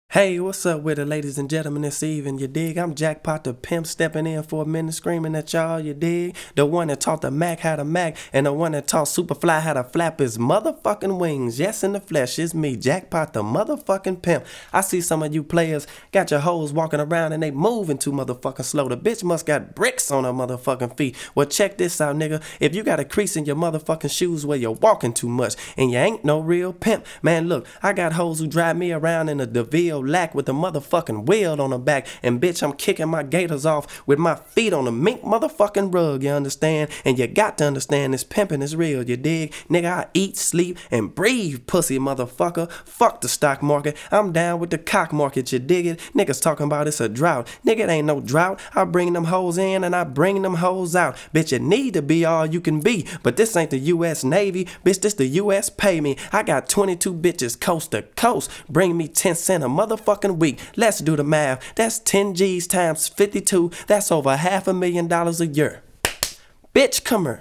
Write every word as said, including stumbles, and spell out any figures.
Hey, what's up with it, ladies and gentlemen, this evening, you dig? I'm Jackpot the Pimp stepping in for a minute, screaming at y'all, you dig? The one that taught the Mac how to Mac, and the one that taught Superfly how to flap his motherfucking wings. Yes, in the flesh, it's me, Jackpot the motherfucking Pimp. I see some of you players got your hoes walking around and they moving too motherfucking slow. The bitch must got bricks on her motherfucking feet. Well, check this out, nigga. If you got a crease in your motherfucking shoes where you're walking too much, and you ain't no real pimp, man, look, I got hoes who drive me around in a DeVille lack with the motherfucking wheel on her back, and bitch, I'm kicking my gators off with my feet on the mink motherfucking rug, you understand? And you got to understand this pimping is real, you dig? Nigga, I eat, sleep, and breathe, pussy motherfucker. Fuck the stock market, I'm down with the cock market, you dig it? Niggas talking about it's a drought. Nigga, it ain't no drought. I bring them hoes in and I bring them hoes out. Bitch, you need to be all you can be, but this ain't the U S Navy, bitch, this the U S pay me. I got twenty-two bitches coast to coast, bring me ten cent a motherfucking week. Let's do the math. That's ten G's times fifty-two. That's over half a million dollars a year. Bitch, come here.